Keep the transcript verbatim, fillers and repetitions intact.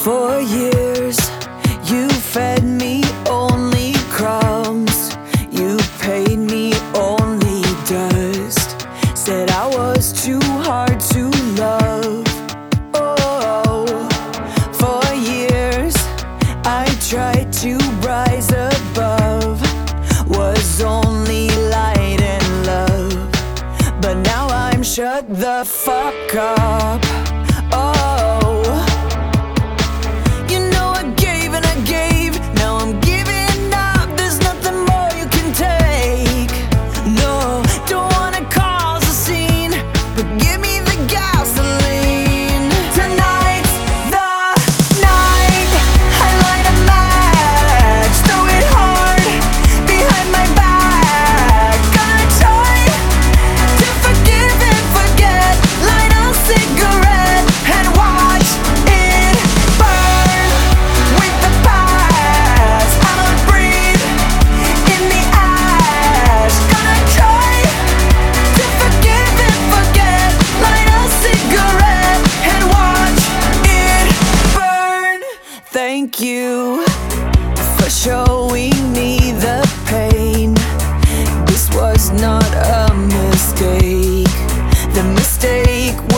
For years, you fed me only crumbs. You paid me only dust. Said I was too hard to love. Oh, for years, I tried to rise above. Was only light and love. But now I'm shut the fuck up. Oh, thank you for showing me the pain. This was not a mistake. The mistake